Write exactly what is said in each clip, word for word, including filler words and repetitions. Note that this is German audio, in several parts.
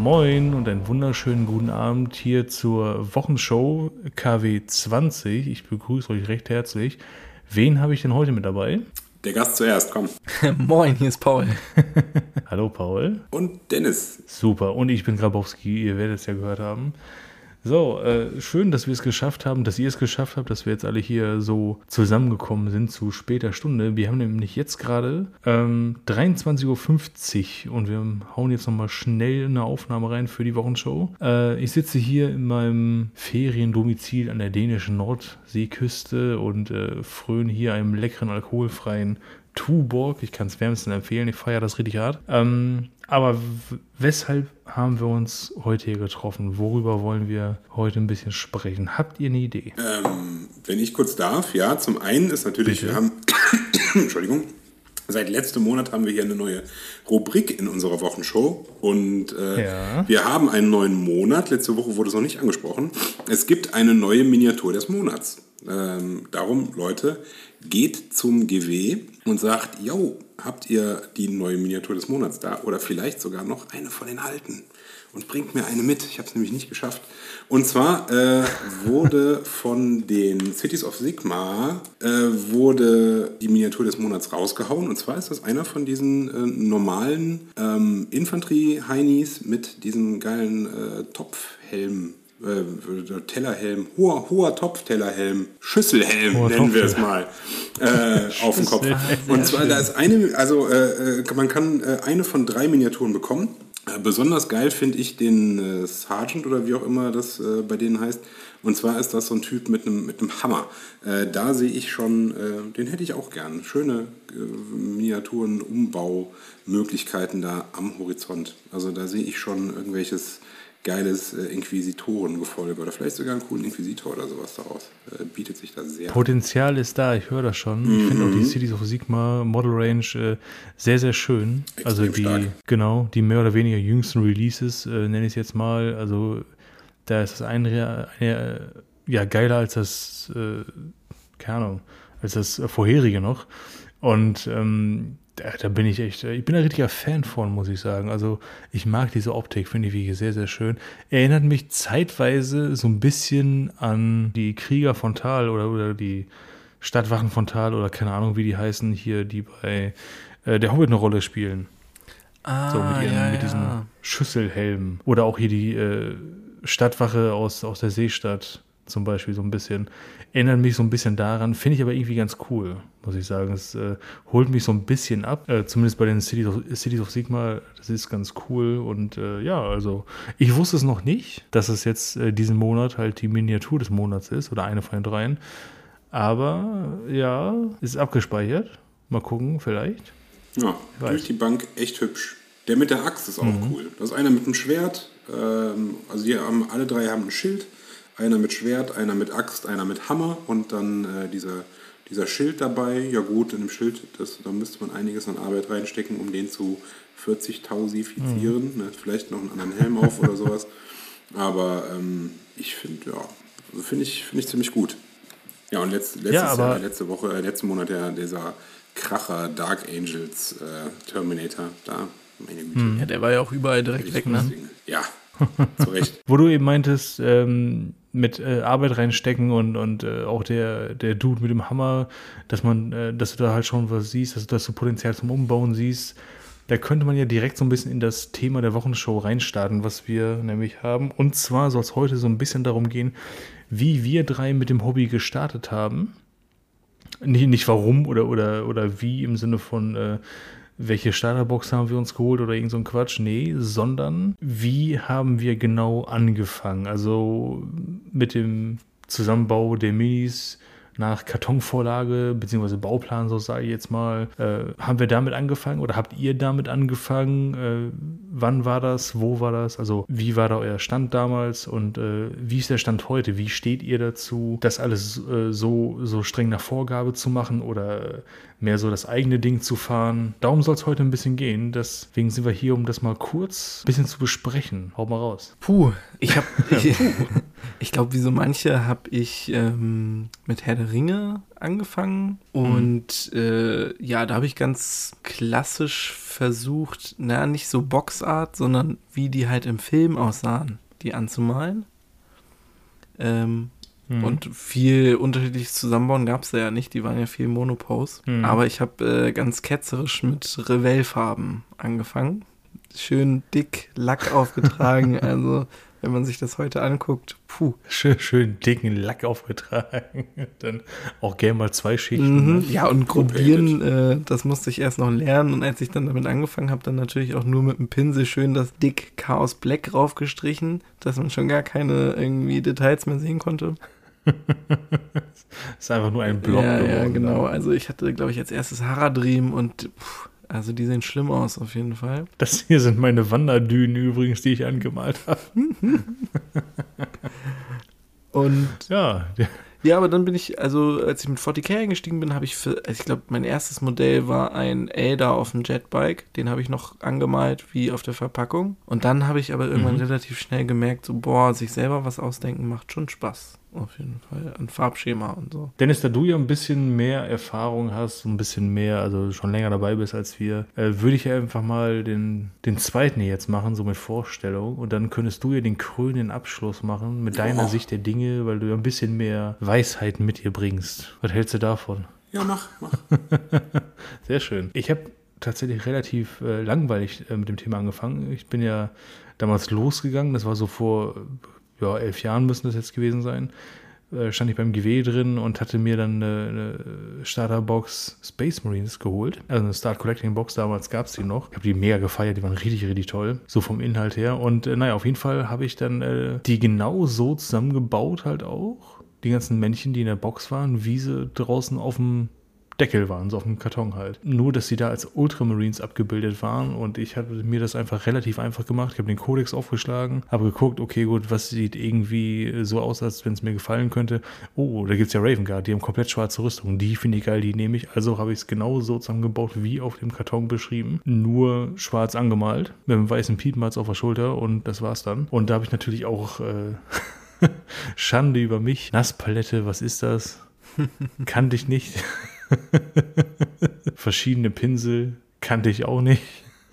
Moin und einen wunderschönen guten Abend hier zur Wochenshow K W zwanzig. Ich begrüße euch recht herzlich. Wen habe ich denn heute mit dabei? Der Gast zuerst, komm. Moin, hier ist Paul. Hallo Paul. Und Dennis. Super, und ich bin Grabowski, ihr werdet es ja gehört haben. So, äh, schön, dass wir es geschafft haben, dass ihr es geschafft habt, dass wir jetzt alle hier so zusammengekommen sind zu später Stunde. Wir haben nämlich jetzt gerade ähm, dreiundzwanzig Uhr fünfzig und wir hauen jetzt nochmal schnell eine Aufnahme rein für die Wochenshow. Äh, ich sitze hier in meinem Feriendomizil an der dänischen Nordseeküste und äh, fröne hier einem leckeren, alkoholfreien Tuborg. Ich kann es wärmstens empfehlen, ich feiere das richtig hart. Ähm, aber w- weshalb haben wir uns heute hier getroffen? Worüber wollen wir heute ein bisschen sprechen? Habt ihr eine Idee? Ähm, wenn ich kurz darf, ja, zum einen ist natürlich, Bitte? wir haben, Entschuldigung, seit letztem Monat haben wir hier eine neue Rubrik in unserer Wochenshow und äh, Ja. wir haben einen neuen Monat. Letzte Woche wurde es noch nicht angesprochen. Es gibt eine neue Miniatur des Monats. Ähm, darum, Leute, geht zum G W und sagt, yo, habt ihr die neue Miniatur des Monats da? Oder vielleicht sogar noch eine von den alten. Und bringt mir eine mit. Ich habe es nämlich nicht geschafft. Und zwar äh, wurde von den Cities of Sigmar äh, wurde die Miniatur des Monats rausgehauen. Und zwar ist das einer von diesen äh, normalen ähm, Infanterie-Heinis mit diesem geilen äh, Topfhelm. Äh, Tellerhelm, hoher, hoher Topftellerhelm, Schüsselhelm Hoher nennen wir es Topfhelm. mal, äh, auf dem Kopf. Und zwar, da ist eine, also äh, man kann äh, eine von drei Miniaturen bekommen. Äh, besonders geil finde ich den äh, Sergeant oder wie auch immer das äh, bei denen heißt. Und zwar ist das so ein Typ mit einem mit einem Hammer. Äh, da sehe ich schon, äh, den hätte ich auch gern. Schöne äh, Miniaturen, Umbaumöglichkeiten da am Horizont. Also da sehe ich schon irgendwelches geiles äh, Inquisitorengefolge oder vielleicht sogar einen coolen Inquisitor oder sowas daraus. Äh, bietet sich da sehr. Potenzial ist da, ich höre das schon. Mhm. Ich finde auch die Cities of Sigmar Model Range äh, sehr, sehr schön. Extrem also die, stark. genau, die mehr oder weniger jüngsten Releases, äh, nenne ich es jetzt mal. Also da ist das eine, eine ja, geiler als das, äh, keine Ahnung, als das vorherige noch. Und ähm, da, da bin ich echt, ich bin ein richtiger Fan von, muss ich sagen. Also ich mag diese Optik, finde ich wirklich sehr, sehr schön. Erinnert mich zeitweise so ein bisschen an die Krieger von Tal oder, oder die Stadtwachen von Tal oder keine Ahnung, wie die heißen hier, die bei äh, der Hobbit eine Rolle spielen. Ah, So mit, ihren, ja, mit diesen ja. Schüsselhelmen. Oder auch hier die äh, Stadtwache aus, aus der Seestadt zum Beispiel so ein bisschen. Erinnert mich so ein bisschen daran, finde ich aber irgendwie ganz cool, muss ich sagen. Es äh, holt mich so ein bisschen ab, äh, zumindest bei den Cities of, Cities of Sigmar, das ist ganz cool und äh, ja, also ich wusste es noch nicht, dass es jetzt äh, diesen Monat halt die Miniatur des Monats ist oder eine von den dreien, aber ja, ist abgespeichert. Mal gucken, vielleicht. Ja, weiß. durch die Bank echt hübsch. Der mit der Axt ist auch Mhm. cool. Das ist einer mit einem Schwert. Ähm, also die haben, alle drei haben ein Schild. Einer mit Schwert, einer mit Axt, einer mit Hammer und dann äh, dieser, dieser Schild dabei. Ja gut, in dem Schild, das, da müsste man einiges an Arbeit reinstecken, um den zu vierzigtausifizieren. Mhm. Ne? Vielleicht noch einen anderen Helm auf oder sowas. Aber ähm, ich finde, ja, also finde ich, find ich ziemlich gut. Ja, und letzt, letztes Ja, aber- Jahr, letzte Woche, äh, letzten Monat ja dieser Kracher Dark Angels äh, Terminator da. Meine Güte. Ja, der war ja auch überall direkt weg, ne? Ja, zu Recht. Wo du eben meintest, ähm, mit äh, Arbeit reinstecken und, und äh, auch der, der Dude mit dem Hammer, dass man, äh, dass du da halt schon was siehst, dass du, dass du Potenzial zum Umbauen siehst, da könnte man ja direkt so ein bisschen in das Thema der Wochenshow reinstarten, was wir nämlich haben. Und zwar soll es heute so ein bisschen darum gehen, wie wir drei mit dem Hobby gestartet haben. Nicht, nicht warum oder, oder, oder wie im Sinne von äh, welche Starterbox haben wir uns geholt oder irgend so ein Quatsch, nee, sondern wie haben wir genau angefangen? Also mit dem Zusammenbau der Minis nach Kartonvorlage bzw. Bauplan, so sage ich jetzt mal. Äh, haben wir damit angefangen oder habt ihr damit angefangen? Äh, wann war das? Wo war das? Also wie war da euer Stand damals und äh, wie ist der Stand heute? Wie steht ihr dazu, das alles äh, so, so streng nach Vorgabe zu machen oder mehr so das eigene Ding zu fahren? Darum soll es heute ein bisschen gehen. Deswegen sind wir hier, um das mal kurz ein bisschen zu besprechen. Hau mal raus. Puh, ich habe ich, Ich glaube, wie so manche habe ich ähm, mit Herr der Ringe angefangen und mhm. äh, ja, da habe ich ganz klassisch versucht, na, nicht so Boxart, sondern wie die halt im Film aussahen, die anzumalen. Ähm, mhm. Und viel unterschiedliches Zusammenbauen gab es da ja nicht, die waren ja viel Monopose. Mhm. Aber ich habe äh, ganz ketzerisch mit Revell-Farben angefangen. Schön dick Lack aufgetragen, also wenn man sich das heute anguckt, puh. Schön, schön dicken Lack aufgetragen. Dann auch gerne mal zwei Schichten. Mhm. Ne? Ja, und Gruppieren, äh, das musste ich erst noch lernen. Und als ich dann damit angefangen habe, dann natürlich auch nur mit dem Pinsel schön das dick Chaos Black raufgestrichen, dass man schon gar keine irgendwie Details mehr sehen konnte. Ist einfach nur ein Block ja, geworden. Ja, genau. Also ich hatte, glaube ich, als erstes Haradrim und pff, also die sehen schlimm aus auf jeden Fall. Das hier sind meine Wanderdünen übrigens, die ich angemalt habe. Und ja. Ja, aber dann bin ich, also als ich mit vierzig K eingestiegen bin, habe ich für, also ich glaube, mein erstes Modell war ein Ada auf dem Jetbike. Den habe ich noch angemalt wie auf der Verpackung. Und dann habe ich aber irgendwann mhm. relativ schnell gemerkt, so boah, sich selber was ausdenken macht schon Spaß. Auf jeden Fall. Ein Farbschema und so. Dennis, da du ja ein bisschen mehr Erfahrung hast, ein bisschen mehr, also schon länger dabei bist als wir, äh, würde ich ja einfach mal den, den zweiten jetzt machen, so mit Vorstellung. Und dann könntest du ja den krönenden Abschluss machen mit deiner oh. Sicht der Dinge, weil du ja ein bisschen mehr Weisheiten mit dir bringst. Was hältst du davon? Ja, mach, mach. Sehr schön. Ich habe tatsächlich relativ äh, langweilig äh, mit dem Thema angefangen. Ich bin ja damals losgegangen, das war so vor... ja, elf Jahren müssen das jetzt gewesen sein, äh, stand ich beim G W drin und hatte mir dann eine, eine Starterbox Space Marines geholt. Also eine Start Collecting Box, damals gab es die noch. Ich habe die mega gefeiert, die waren richtig, richtig toll. So vom Inhalt her. Und äh, naja, auf jeden Fall habe ich dann äh, die genau so zusammengebaut halt auch. Die ganzen Männchen, die in der Box waren, wie sie draußen auf dem Deckel waren, so auf dem Karton halt. Nur, dass sie da als Ultramarines abgebildet waren und ich habe mir das einfach relativ einfach gemacht. Ich habe den Codex aufgeschlagen, habe geguckt, okay, gut, was sieht irgendwie so aus, als wenn es mir gefallen könnte. Oh, da gibt es ja Raven Guard, die haben komplett schwarze Rüstung. Die finde ich geil, die nehme ich. Also habe ich es genau so zusammengebaut, wie auf dem Karton beschrieben. Nur schwarz angemalt, mit einem weißen Piepmatz auf der Schulter und das war's dann. Und da habe ich natürlich auch äh, Schande über mich. Nasspalette, was ist das? Kannte ich nicht. Verschiedene Pinsel kannte ich auch nicht.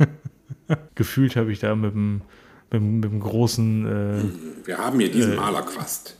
Gefühlt habe ich da mit dem, mit dem, mit dem großen... Äh, Wir haben hier diesen äh, Malerquast.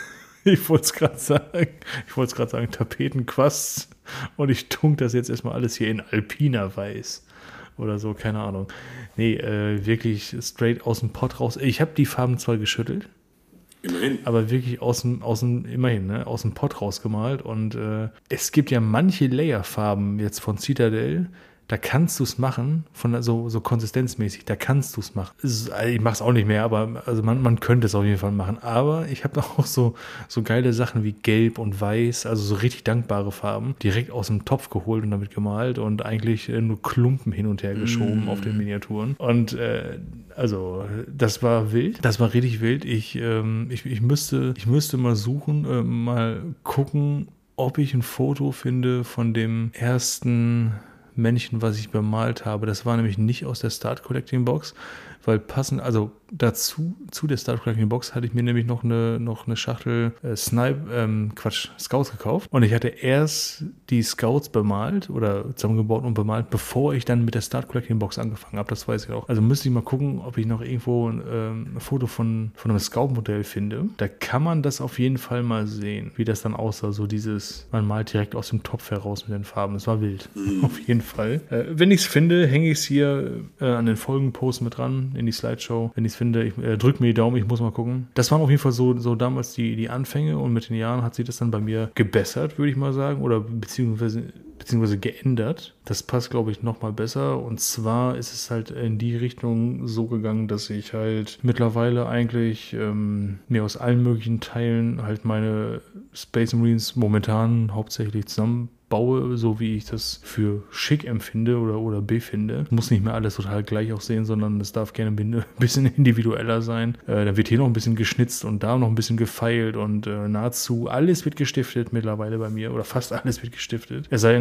Ich wollte es gerade sagen, ich wollte es gerade sagen, Tapetenquast. Und ich tunk das jetzt erstmal alles hier in Alpina Weiß. Oder so, keine Ahnung. Nee, äh, wirklich straight aus dem Pott raus. Ich habe die Farben zwar geschüttelt. Immerhin. Aber wirklich aus dem, aus dem, immerhin, ne, aus dem Pott rausgemalt. Und äh, es gibt ja manche Layerfarben jetzt von Citadel, da kannst du es machen, von so, so konsistenzmäßig, da kannst du es machen. Ist, ich mache es auch nicht mehr, aber also man, man könnte es auf jeden Fall machen. Aber ich habe auch so, so geile Sachen wie Gelb und Weiß, also so richtig dankbare Farben, direkt aus dem Topf geholt und damit gemalt und eigentlich äh, nur Klumpen hin und her geschoben mm. auf den Miniaturen. Und äh, also das war wild, das war richtig wild. Ich, ähm, ich, ich, müsste, ich müsste mal suchen, äh, mal gucken, ob ich ein Foto finde von dem ersten Männchen, was ich bemalt habe. Das war nämlich nicht aus der Start Collecting Box, weil passend, also dazu, zu der Start Collecting Box hatte ich mir nämlich noch eine, noch eine Schachtel äh, Snipe, ähm, Quatsch, Scouts gekauft. Und ich hatte erst die Scouts bemalt oder zusammengebaut und bemalt, bevor ich dann mit der Start Collecting Box angefangen habe. Das weiß ich auch. Also müsste ich mal gucken, ob ich noch irgendwo ähm, ein Foto von, von einem Scout-Modell finde. Da kann man das auf jeden Fall mal sehen, wie das dann aussah. So dieses, man malt direkt aus dem Topf heraus mit den Farben. Das war wild. Auf jeden Fall. Äh, wenn ich es finde, hänge ich es hier äh, an den Folgenposts mit dran, in die Slideshow. Wenn ich es finde, ich äh, drück mir die Daumen, ich muss mal gucken. Das waren auf jeden Fall so, so damals die, die Anfänge und mit den Jahren hat sich das dann bei mir gebessert, würde ich mal sagen, oder beziehungsweise, beziehungsweise geändert. Das passt, glaube ich, nochmal besser und zwar ist es halt in die Richtung so gegangen, dass ich halt mittlerweile eigentlich ähm, mir aus allen möglichen Teilen halt meine Space Marines momentan hauptsächlich zusammen baue, so wie ich das für schick empfinde oder, oder befinde. Muss nicht mehr alles total gleich aussehen, sondern es darf gerne ein bisschen individueller sein. Äh, da wird hier noch ein bisschen geschnitzt und da noch ein bisschen gefeilt und äh, nahezu alles wird gestiftet mittlerweile bei mir oder fast alles wird gestiftet. Es sei denn,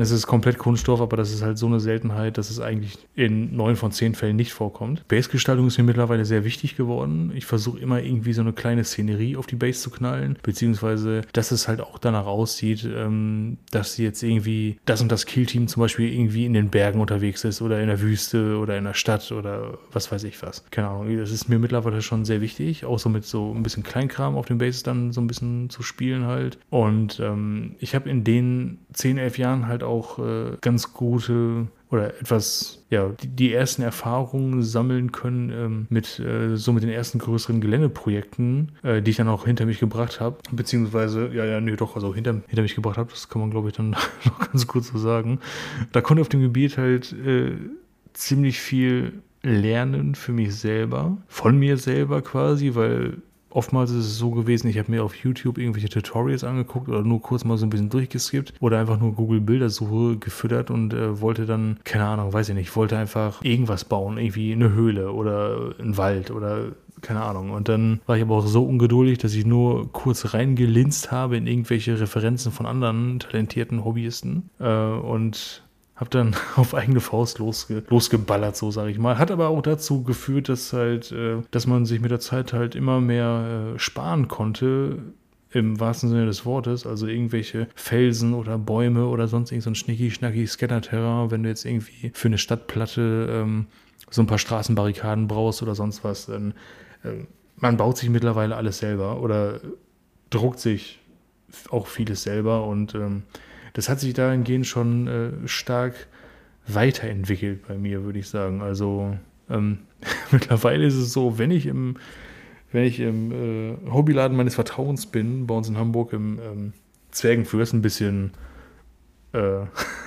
es ist komplett Kunststoff, aber das ist halt so eine Seltenheit, dass es eigentlich in neun von zehn Fällen nicht vorkommt. Basegestaltung ist mir mittlerweile sehr wichtig geworden. Ich versuche immer irgendwie so eine kleine Szenerie auf die Base zu knallen, beziehungsweise, dass es halt auch danach aussieht, ähm, dass jetzt irgendwie das und das Kill-Team zum Beispiel irgendwie in den Bergen unterwegs ist oder in der Wüste oder in der Stadt oder was weiß ich was. Keine Ahnung, das ist mir mittlerweile schon sehr wichtig, auch so mit so ein bisschen Kleinkram auf den Bases dann so ein bisschen zu spielen halt. Und ähm, ich habe in den zehn, elf Jahren halt auch äh, ganz gute oder etwas, ja, die, die ersten Erfahrungen sammeln können ähm, mit äh, so mit den ersten größeren Geländeprojekten, äh, die ich dann auch hinter mich gebracht habe, beziehungsweise, ja, ja, nee, doch, also hinter, hinter mich gebracht habe, das kann man, glaube ich, dann noch ganz gut so sagen. Da konnte ich auf dem Gebiet halt äh, ziemlich viel lernen für mich selber, von mir selber quasi, weil oftmals ist es so gewesen, ich habe mir auf YouTube irgendwelche Tutorials angeguckt oder nur kurz mal so ein bisschen durchgeskippt oder einfach nur Google-Bildersuche gefüttert und äh, wollte dann, keine Ahnung, weiß ich nicht, wollte einfach irgendwas bauen, irgendwie eine Höhle oder einen Wald oder keine Ahnung. Und dann war ich aber auch so ungeduldig, dass ich nur kurz reingelinst habe in irgendwelche Referenzen von anderen talentierten Hobbyisten äh, und habe dann auf eigene Faust losge- losgeballert, so sage ich mal. Hat aber auch dazu geführt, dass halt, äh, dass man sich mit der Zeit halt immer mehr äh, sparen konnte, im wahrsten Sinne des Wortes. Also irgendwelche Felsen oder Bäume oder sonst irgend so ein schnicki-schnacki Scatter-Terrain, wenn du jetzt irgendwie für eine Stadtplatte ähm, so ein paar Straßenbarrikaden brauchst oder sonst was, dann äh, man baut sich mittlerweile alles selber oder druckt sich auch vieles selber und ähm, das hat sich dahingehend schon äh, stark weiterentwickelt bei mir, würde ich sagen. Also ähm, mittlerweile ist es so, wenn ich im, wenn ich im äh, Hobbyladen meines Vertrauens bin, bei uns in Hamburg im ähm, Zwergenfürst, ein bisschen äh,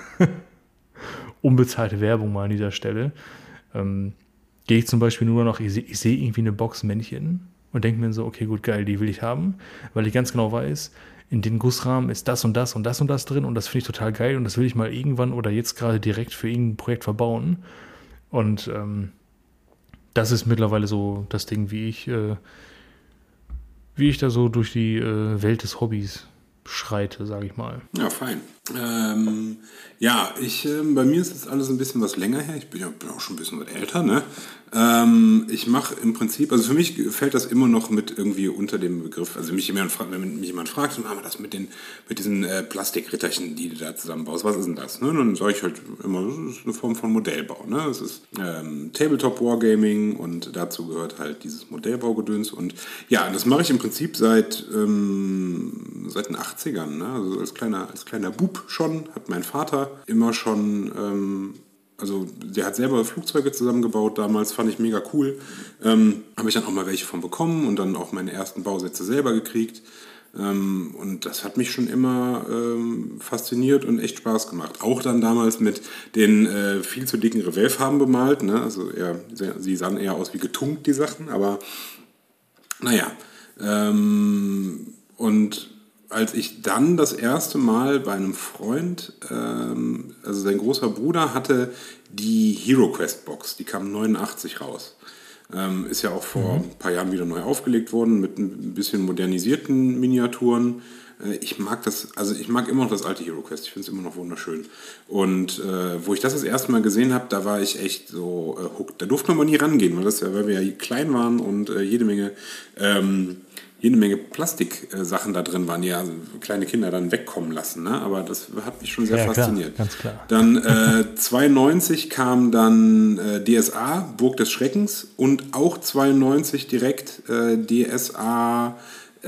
unbezahlte Werbung mal an dieser Stelle, ähm, gehe ich zum Beispiel nur noch, ich sehe ich seh irgendwie eine Box Männchen und denke mir so, okay, gut, geil, die will ich haben, weil ich ganz genau weiß, in den Gussrahmen ist das und das und das und das drin und das finde ich total geil und das will ich mal irgendwann oder jetzt gerade direkt für irgendein Projekt verbauen. Und ähm, das ist mittlerweile so das Ding, wie ich, äh, wie ich da so durch die äh, Welt des Hobbys schreite, sage ich mal. Ja, fein. Ähm, ja, ich, äh, bei mir ist das alles ein bisschen was länger her. Ich bin ja bin auch schon ein bisschen was älter, ne? Ähm, ich mache im Prinzip, also für mich fällt das immer noch mit irgendwie unter dem Begriff, also mich jemand, wenn mich jemand fragt, ah, das mit den mit diesen äh, Plastikritterchen, die du da zusammenbaust, was ist denn das? Ne? Dann sage ich halt immer, das ist eine Form von Modellbau. Ne? Das ist ähm, Tabletop-Wargaming und dazu gehört halt dieses Modellbaugedöns und ja, das mache ich im Prinzip seit ähm, seit den achtzigern, ne? Also als kleiner, als kleiner Bub schon, hat mein Vater immer schon ähm, also der hat selber Flugzeuge zusammengebaut damals, fand ich mega cool. Ähm, habe ich dann auch mal welche von bekommen und dann auch meine ersten Bausätze selber gekriegt. Ähm, und das hat mich schon immer ähm, fasziniert und echt Spaß gemacht. Auch dann damals mit den äh, viel zu dicken Revellfarben bemalt. Ne? Also eher, sie sahen eher aus wie getunkt, die Sachen. Aber naja. Ähm, und als ich dann das erste Mal bei einem Freund, ähm, also sein großer Bruder hatte die Hero Quest Box, die kam neunundachtzig raus. Ähm, ist ja auch vor mhm. ein paar Jahren wieder neu aufgelegt worden mit ein bisschen modernisierten Miniaturen. Äh, ich mag das, also ich mag immer noch das alte Hero Quest, ich finde es immer noch wunderschön. Und äh, wo ich das das erste Mal gesehen habe, da war ich echt so äh, hooked. Da durfte man mal nie rangehen, weil, das ja, weil wir ja klein waren und äh, jede Menge... Ähm, jede Menge Plastiksachen da drin waren, die ja kleine Kinder dann wegkommen lassen. Ne? Aber das hat mich schon sehr ja, fasziniert. Klar, ganz klar. Dann äh, zweiundneunzig kam dann äh, D S A, Burg des Schreckens, und auch zweiundneunzig direkt äh, D S A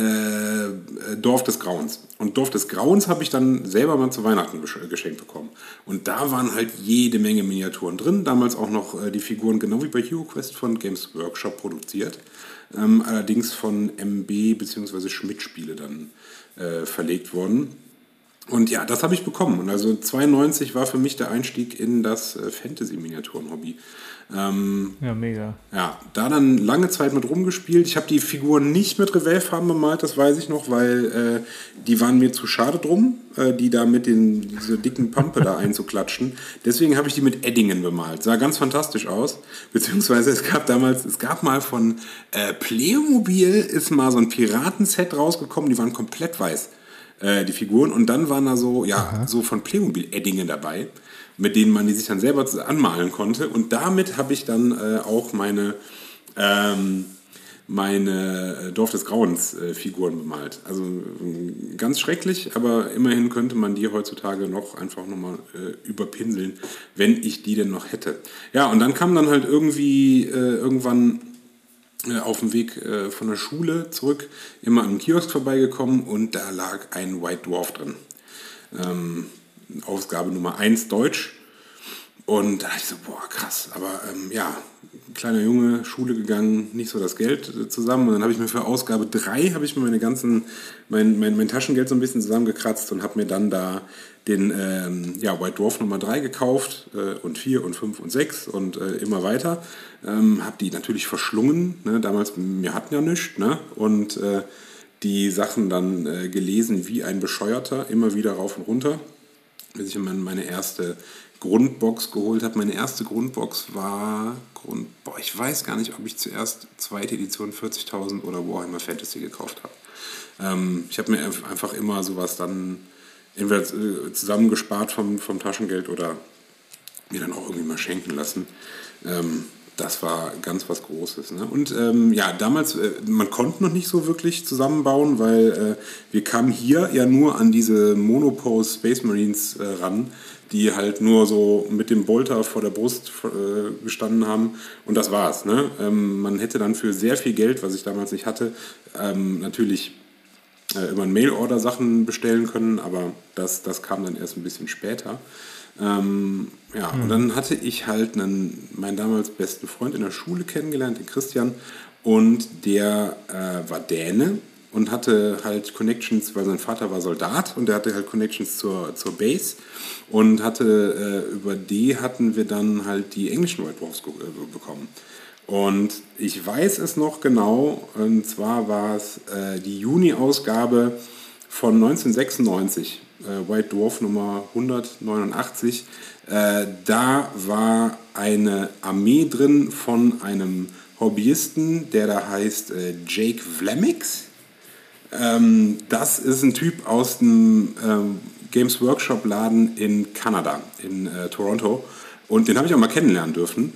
äh, Dorf des Grauens. Und Dorf des Grauens habe ich dann selber mal zu Weihnachten geschenkt bekommen. Und da waren halt jede Menge Miniaturen drin. Damals auch noch äh, die Figuren, genau wie bei Hero Quest, von Games Workshop produziert. Ähm, allerdings von M B bzw. Schmidt-Spiele dann äh, verlegt worden. Und ja, das habe ich bekommen. Und also zweiundneunzig war für mich der Einstieg in das äh, Fantasy-Miniaturen-Hobby. Ähm, ja, mega. Ja, da dann lange Zeit mit rumgespielt. Ich habe die Figuren nicht mit Revellfarben bemalt, das weiß ich noch, weil äh, die waren mir zu schade drum, äh, die da mit den diese dicken Pampe da einzuklatschen. Deswegen habe ich die mit Eddingen bemalt. Sah ganz fantastisch aus. Beziehungsweise es gab damals, es gab mal von äh, Playmobil ist mal so ein Piratenset rausgekommen, die waren komplett weiß. äh, die Figuren. Und dann waren da so, ja, Aha. so von Playmobil-Eddinge dabei, mit denen man die sich dann selber anmalen konnte. Und damit habe ich dann äh, auch meine, ähm, meine Dorf des Grauens äh, Figuren bemalt. Also äh, ganz schrecklich, aber immerhin könnte man die heutzutage noch einfach nochmal äh, überpinseln, wenn ich die denn noch hätte. Ja, und dann kam dann halt irgendwie äh, irgendwann äh, auf dem Weg äh, von der Schule zurück immer an einem Kiosk vorbeigekommen und da lag ein White Dwarf drin. Ähm, Ausgabe Nummer eins Deutsch. Und da dachte ich so, boah, krass. Aber ähm, ja, kleiner Junge, Schule gegangen, nicht so das Geld äh, zusammen. Und dann habe ich mir für Ausgabe drei, habe ich mir meine ganzen, mein, mein, mein Taschengeld so ein bisschen zusammengekratzt und habe mir dann da den ähm, ja, White Dwarf Nummer drei gekauft äh, und vier und fünf und sechs und äh, immer weiter. Ähm, habe die natürlich verschlungen. Ne? Damals, wir hatten ja nichts. Ne? Und äh, die Sachen dann äh, gelesen wie ein Bescheuerter, immer wieder rauf und runter. Bis ich meine erste Grundbox geholt habe. Meine erste Grundbox war, Grund, boah, ich weiß gar nicht, ob ich zuerst zweite Edition vierzigtausend oder Warhammer Fantasy gekauft habe. Ähm, ich habe mir einfach immer sowas dann entweder zusammengespart vom, vom Taschengeld oder mir dann auch irgendwie mal schenken lassen. Ähm, das war ganz was Großes. Ne? Und ähm, ja, damals, äh, man konnte noch nicht so wirklich zusammenbauen, weil äh, wir kamen hier ja nur an diese Monopose Space Marines äh, ran, die halt nur so mit dem Bolter vor der Brust äh, gestanden haben und das war's. Ne? Ähm, man hätte dann für sehr viel Geld, was ich damals nicht hatte, ähm, natürlich äh, über ein Mail-Order Sachen bestellen können, aber das, das kam dann erst ein bisschen später. Ähm, ja, mhm. Und dann hatte ich halt einen, meinen damals besten Freund in der Schule kennengelernt, den Christian, und der äh, war Däne und hatte halt Connections, weil sein Vater war Soldat und der hatte halt Connections zur, zur Base und hatte, äh, über die hatten wir dann halt die englischen White Dwarfs ge- äh, bekommen. Und ich weiß es noch genau, und zwar war es äh, die Juni-Ausgabe von neunzehnhundertsechsundneunzig, äh, White Dwarf Nummer hundertneunundachtzig. Äh, da war eine Armee drin von einem Hobbyisten, der da heißt äh, Jake Vlamix. Ähm, das ist ein Typ aus dem ähm, Games Workshop Laden in Kanada, in äh, Toronto. Und den habe ich auch mal kennenlernen dürfen.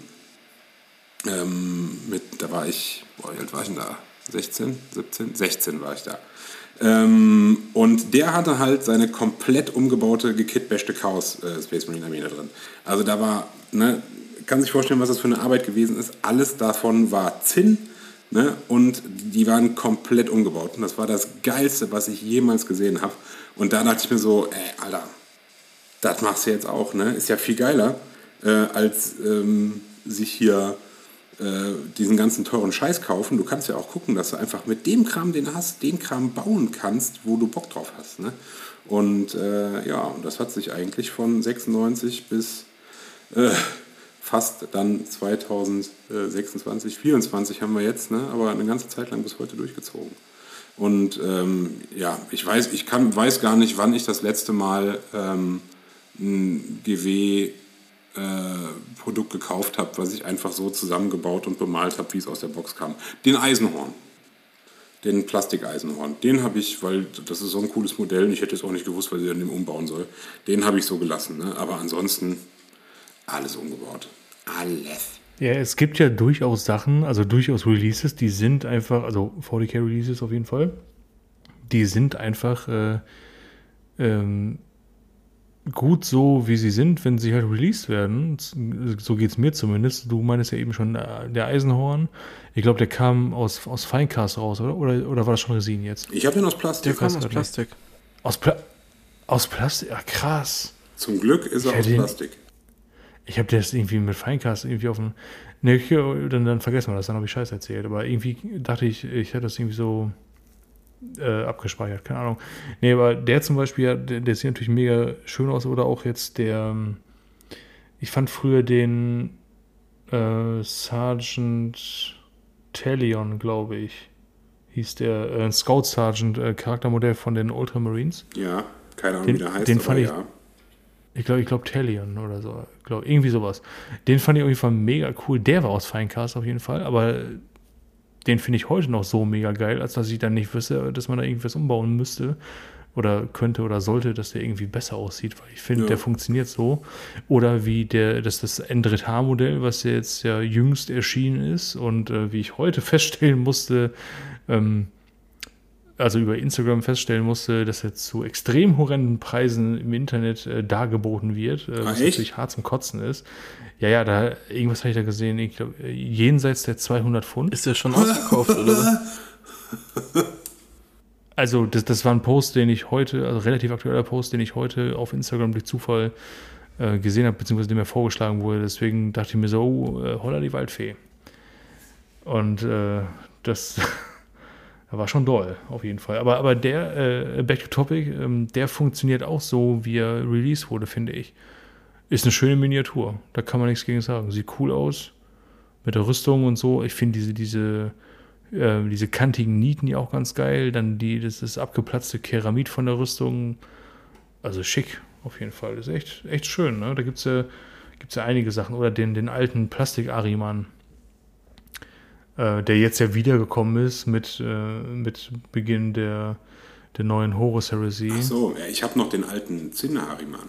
Ähm, mit, da war ich, boah, wie alt war ich denn da? sechzehn, siebzehn? sechzehn war ich da. Ähm, und der hatte halt seine komplett umgebaute, gekitbashte Chaos äh, Space Marine Armee da drin. Also da war, ne, kann sich vorstellen, was das für eine Arbeit gewesen ist. Alles davon war Zinn. Ne? Und die waren komplett umgebaut. Und das war das Geilste, was ich jemals gesehen habe. Und da dachte ich mir so, ey, Alter, das machst du jetzt auch. Ne? Ist ja viel geiler, äh, als ähm, sich hier äh, diesen ganzen teuren Scheiß kaufen. Du kannst ja auch gucken, dass du einfach mit dem Kram, den du hast, den Kram bauen kannst, wo du Bock drauf hast. Ne? Und äh, ja, und das hat sich eigentlich von sechsundneunzig bis... Äh, fast dann zweitausendsechsundzwanzig, vierundzwanzig haben wir jetzt, ne? Aber eine ganze Zeit lang bis heute durchgezogen. Und ähm, ja, ich weiß, ich kann, weiß gar nicht, wann ich das letzte Mal ähm, ein G W-Produkt äh, gekauft habe, was ich einfach so zusammengebaut und bemalt habe, wie es aus der Box kam. Den Eisenhorn. Den Plastikeisenhorn. Den habe ich, weil das ist so ein cooles Modell und ich hätte jetzt auch nicht gewusst, was ich an dem umbauen soll. Den habe ich so gelassen. Ne? Aber ansonsten alles umgebaut. Alles. Ja, es gibt ja durchaus Sachen, also durchaus Releases, die sind einfach, also forty K Releases auf jeden Fall, die sind einfach äh, ähm, gut so, wie sie sind, wenn sie halt released werden. So geht es mir zumindest. Du meinst ja eben schon, der Eisenhorn, ich glaube, der kam aus, aus Finecast raus, oder? oder? Oder war das schon Resin jetzt? Ich habe den aus Plastik. Der kam aus Plastik. Aus, Pla- aus Plastik? Ja, krass. Zum Glück ist er aus Plastik. Ich habe das irgendwie mit Finecast irgendwie auf dem... Ne, dann, dann vergessen wir das, dann habe ich Scheiß erzählt. Aber irgendwie dachte ich, ich hätte das irgendwie so äh, abgespeichert, keine Ahnung. Ne, aber der zum Beispiel, der, der sieht natürlich mega schön aus. Oder auch jetzt der... Ich fand früher den äh, Sergeant Talion, glaube ich, hieß der, äh, Scout Sergeant äh, Charaktermodell von den Ultramarines. Ja, keine Ahnung, den, wie der heißt, den aber fand ich, ja. Ich glaube, ich glaube Talion oder so. Ich glaube, irgendwie sowas. Den fand ich auf jeden Fall mega cool. Der war aus Finecast auf jeden Fall, aber den finde ich heute noch so mega geil, als dass ich dann nicht wüsste, dass man da irgendwas umbauen müsste. oder könnte oder sollte, dass der irgendwie besser aussieht, weil ich finde, Ja. der funktioniert so. Oder wie der, das das N-Dritt-H-Modell, was ja jetzt ja jüngst erschienen ist und äh, wie ich heute feststellen musste, ähm, also über Instagram feststellen musste, dass er zu extrem horrenden Preisen im Internet äh, dargeboten wird, äh, Ah, was echt? natürlich hart zum Kotzen ist. Ja, ja, da irgendwas habe ich da gesehen, ich glaube, jenseits der zweihundert Pfund. Ist der schon ausverkauft, oder was? Also das, das war ein Post, den ich heute, also relativ aktueller Post, den ich heute auf Instagram durch Zufall äh, gesehen habe, beziehungsweise der mir vorgeschlagen wurde. Deswegen dachte ich mir so, oh, äh, holla die Waldfee. Und äh, das war schon doll, auf jeden Fall. Aber, aber der, äh, Back to Topic, ähm, der funktioniert auch so, wie er released wurde, finde ich. Ist eine schöne Miniatur, da kann man nichts gegen sagen. Sieht cool aus, mit der Rüstung und so. Ich finde diese, diese Äh, diese kantigen Nieten ja auch ganz geil. Dann die, das, das abgeplatzte Keramit von der Rüstung. Also schick, auf jeden Fall. Das ist echt, echt schön, ne? Da gibt es ja, gibt's ja einige Sachen. Oder den, den alten Plastik-Ariman, äh, der jetzt ja wiedergekommen ist mit, äh, mit Beginn der, der neuen Horus Heresy. Ach so, ja, ich habe noch den alten Zinne-Hariman.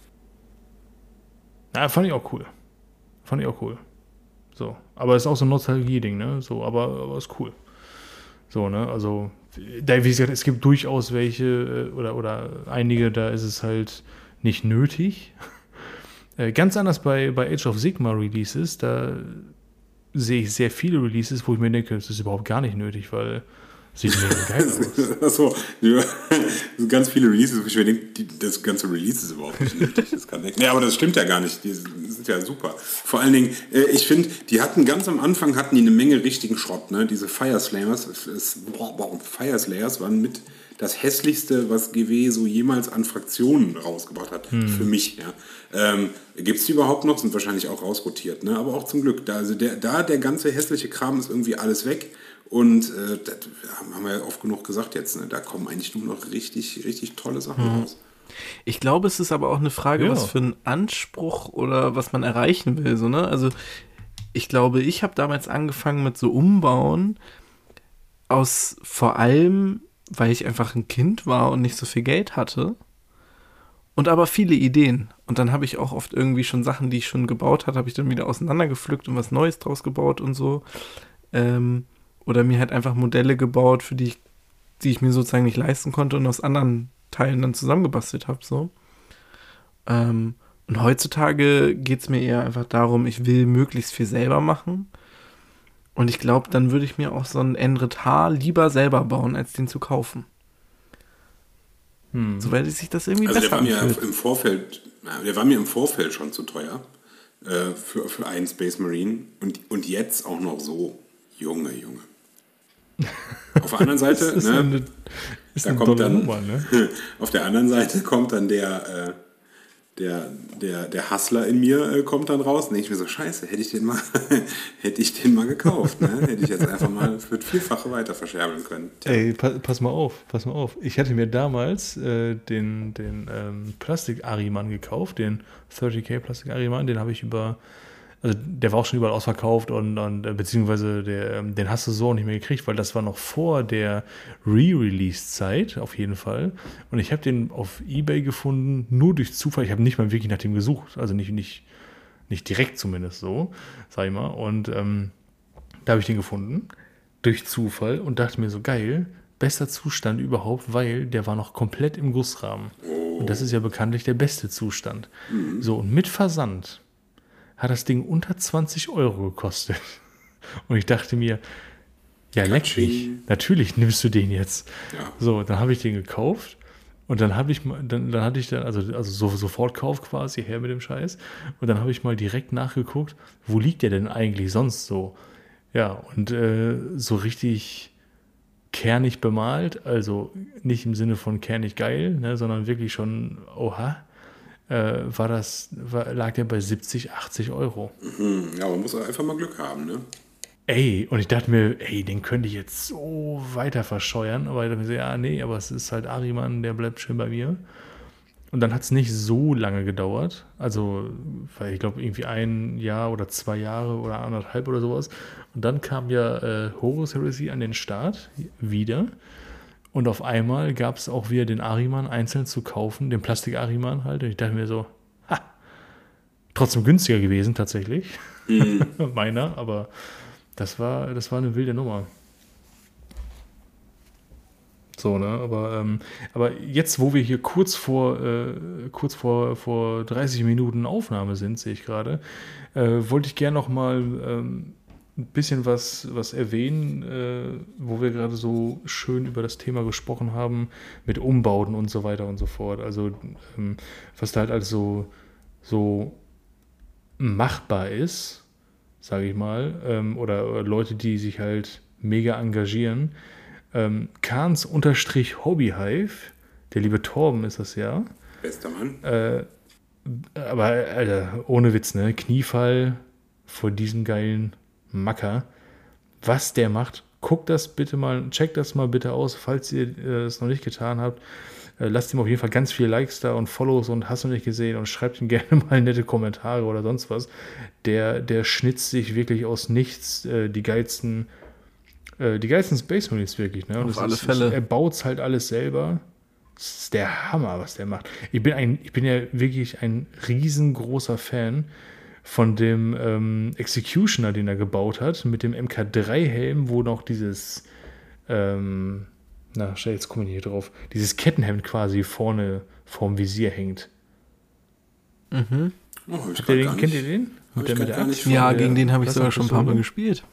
Ja, fand ich auch cool. Fand ich auch cool. So, aber ist auch so ein Nostalgie-Ding, ne? So, aber, aber ist cool. So, ne? Also, da, wie gesagt, es gibt durchaus welche äh, oder, oder einige, da ist es halt nicht nötig. Äh, ganz anders bei, bei Age of Sigmar Releases, da sehe ich sehr viele Releases, wo ich mir denke, das ist überhaupt gar nicht nötig, weil sieht mega geil aus. Achso, ja, ganz viele Releases, wo ich mir denke, die, das ganze Release ist überhaupt nicht nötig. Das kann nicht. Nee, aber das stimmt ja gar nicht. Die sind ja super. Vor allen Dingen, äh, ich finde, die hatten ganz am Anfang hatten die eine Menge richtigen Schrott. Ne? Diese Fire Slayers, es, es, boah, boah, Fire Slayers waren mit das hässlichste, was G W so jemals an Fraktionen rausgebracht hat. Hm. Für mich, ja. Ähm, Gibt es die überhaupt noch? Sind wahrscheinlich auch rausrotiert, ne? Aber auch zum Glück. Da, also der, da der ganze hässliche Kram ist irgendwie alles weg. Und äh, das haben wir ja oft genug gesagt jetzt, ne? Da kommen eigentlich nur noch richtig, richtig tolle Sachen Mhm. raus. Ich glaube, es ist aber auch eine Frage, Ja. was für einen Anspruch oder was man erreichen will. So, ne? Also ich glaube, ich habe damals angefangen mit so Umbauen aus vor allem, weil ich einfach ein Kind war und nicht so viel Geld hatte und aber viele Ideen. Und dann habe ich auch oft irgendwie schon Sachen, die ich schon gebaut hatte, habe ich dann wieder auseinandergepflückt und was Neues draus gebaut und so. Ähm, oder mir halt einfach Modelle gebaut, für die ich, die ich mir sozusagen nicht leisten konnte und aus anderen Teilen dann zusammengebastelt habe. So. Ähm, und heutzutage geht es mir eher einfach darum, ich will möglichst viel selber machen. Und ich glaube, dann würde ich mir auch so einen N-Rit H lieber selber bauen, als den zu kaufen. Hm. So, weil sich das irgendwie Also der besser war mir anfühlt. im Vorfeld, na, der war mir im Vorfeld schon zu teuer äh, für, für einen Space Marine und, und jetzt auch noch so. Junge, Junge. Auf der anderen Seite, Das ist ne, eine, ist da eine kommt tolle dann, Nummer, ne? auf der anderen Seite kommt dann der, äh, der, der, der Hustler in mir äh, kommt dann raus und denke ich mir so, scheiße, hätte ich den mal, hätte ich den mal gekauft, ne? Hätte ich jetzt einfach mal für das Vierfache weiter verscherbeln können. Tja. Ey, pa pass mal auf, pass mal auf. Ich hatte mir damals äh, den, den ähm, Plastik-Ariman gekauft, den dreißig K Plastik-Ariman, den habe ich über, also der war auch schon überall ausverkauft und, und äh, beziehungsweise der, ähm, den hast du so auch nicht mehr gekriegt, weil das war noch vor der Re-Release-Zeit auf jeden Fall. Und ich habe den auf eBay gefunden, nur durch Zufall. Ich habe nicht mal wirklich nach dem gesucht, also nicht, nicht, nicht direkt zumindest so, sag ich mal. Und ähm, da habe ich den gefunden, durch Zufall und dachte mir so, geil, bester Zustand überhaupt, weil der war noch komplett im Gussrahmen. Und das ist ja bekanntlich der beste Zustand. So, und mit Versand hat das Ding unter zwanzig Euro gekostet. Und ich dachte mir, ja, leck mich. Katsching. Natürlich nimmst du den jetzt. Ja. So, dann habe ich den gekauft und dann habe ich mal, dann, dann hatte ich dann, also, also so, sofort Kauf quasi, her mit dem Scheiß. Und dann habe ich mal direkt nachgeguckt, wo liegt der denn eigentlich sonst so? Ja, und äh, so richtig kernig bemalt, also nicht im Sinne von kernig geil, ne, sondern wirklich schon, oha, äh, war das, war, lag der bei siebzig, achtzig Euro. Hm, ja, man muss einfach mal Glück haben, ne? Ey, und ich dachte mir, ey, den könnte ich jetzt so weiter verscheuern, aber ich dachte mir so, ja, nee, aber es ist halt Ariman, der bleibt schön bei mir. Und dann hat es nicht so lange gedauert, also, weil ich glaube, irgendwie ein Jahr oder zwei Jahre oder anderthalb oder sowas. Und dann kam ja äh, Horus Heresy an den Start wieder. Und auf einmal gab es auch wieder den Ariman einzeln zu kaufen, den Plastik-Ariman halt. Und ich dachte mir so, ha, trotzdem günstiger gewesen tatsächlich. Mhm. Meiner, aber das war, das war eine wilde Nummer. So, ne, aber, ähm, aber jetzt, wo wir hier kurz vor, äh, kurz vor, vor dreißig Minuten Aufnahme sind, sehe ich gerade, äh, wollte ich gerne noch mal ähm, ein bisschen was, was erwähnen, äh, wo wir gerade so schön über das Thema gesprochen haben, mit Umbauten und so weiter und so fort. Also, ähm, was da halt alles so, so machbar ist, sage ich mal, ähm, oder, oder Leute, die sich halt mega engagieren. Ähm, Kahns unterstrich Hobbyhive, der liebe Torben ist das ja. Bester Mann. Äh, aber, Alter, ohne Witz, ne? Kniefall vor diesem geilen Macker. Was der macht, guckt das bitte mal, checkt das mal bitte aus, falls ihr äh, es noch nicht getan habt. Äh, lasst ihm auf jeden Fall ganz viele Likes da und Follows und hast du nicht gesehen und schreibt ihm gerne mal nette Kommentare oder sonst was. Der, der schnitzt sich wirklich aus nichts äh, die geilsten äh, die geilsten Space Marines wirklich. Ne? Und auf das alle ist, Fälle. Er baut es halt alles selber. Das ist der Hammer, was der macht. Ich bin, ein, ich bin ja wirklich ein riesengroßer Fan von dem ähm, Executioner, den er gebaut hat, mit dem M K drei Helm, wo noch dieses, ähm, na, jetzt kommen wir hier drauf, dieses Kettenhemd quasi vorne vorm Visier hängt. Mhm. Oh, Habt ihr den, kennt ihr den? Mit der, mit der Axt? Ja, gegen den habe ich sogar schon ein paar Mal gespielt.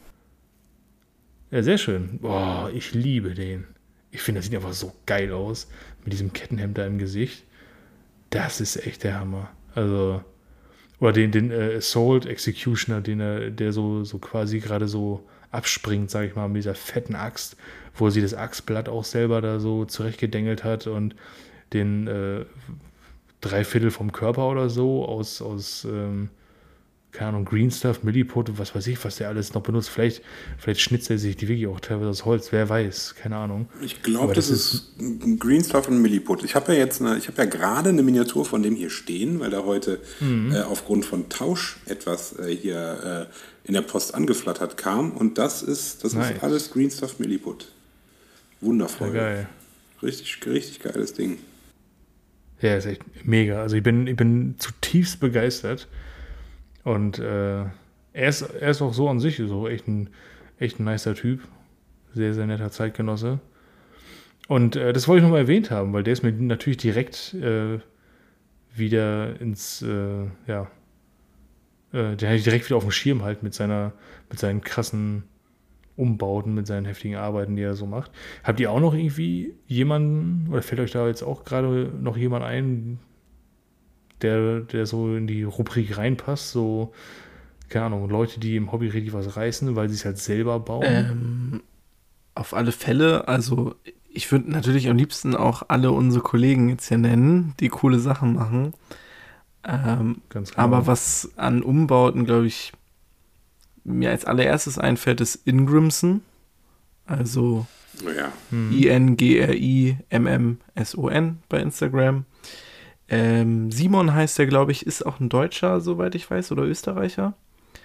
Ja, sehr schön. Boah, ich liebe den. Ich finde, das sieht einfach so geil aus. Mit diesem Kettenhemd da im Gesicht. Das ist echt der Hammer. Also, oder den, den äh, Assault Executioner, den er, der so, so quasi gerade so abspringt, sage ich mal, mit dieser fetten Axt, wo sie das Axtblatt auch selber da so zurechtgedengelt hat und den äh, drei Viertel vom Körper oder so aus, aus ähm, keine Ahnung, Green Stuff, Milliput, was weiß ich, was der alles noch benutzt. Vielleicht, vielleicht schnitzt er sich die wirklich auch teilweise aus Holz, wer weiß, keine Ahnung. Ich glaube, das, das ist Green Stuff und Milliput. Ich habe ja jetzt eine, ich habe ja gerade eine Miniatur von dem hier stehen, weil da heute mhm. äh, aufgrund von Tausch etwas äh, hier äh, in der Post angeflattert kam und das ist, das nice. Ist alles Green Stuff Milliput. Wundervoll. Ja, geil. Richtig, richtig geiles Ding. Ja, ist echt mega. Also ich bin, ich bin zutiefst begeistert. Und äh, er, ist, er ist auch so an sich so echt ein, echt ein nicer Typ. Sehr, sehr netter Zeitgenosse. Und äh, das wollte ich nochmal erwähnt haben, weil der ist mir natürlich direkt äh, wieder ins, äh, ja, äh, den hatte ich direkt wieder auf dem Schirm halt mit seiner, mit seinen krassen Umbauten, mit seinen heftigen Arbeiten, die er so macht. Habt ihr auch noch irgendwie jemanden, oder fällt euch da jetzt auch gerade noch jemand ein, Der, der so in die Rubrik reinpasst, so, keine Ahnung, Leute, die im Hobby richtig was reißen, weil sie es halt selber bauen? Ähm, auf alle Fälle, also ich würde natürlich am liebsten auch alle unsere Kollegen jetzt hier nennen, die coole Sachen machen. Ähm, Ganz genau. Aber was an Umbauten, glaube ich, mir als allererstes einfällt, ist Ingrimson. Also oh ja. hm. I N G R I M M S O N bei Instagram. Ähm, Simon heißt der, glaube ich, ist auch ein Deutscher, soweit ich weiß, oder Österreicher.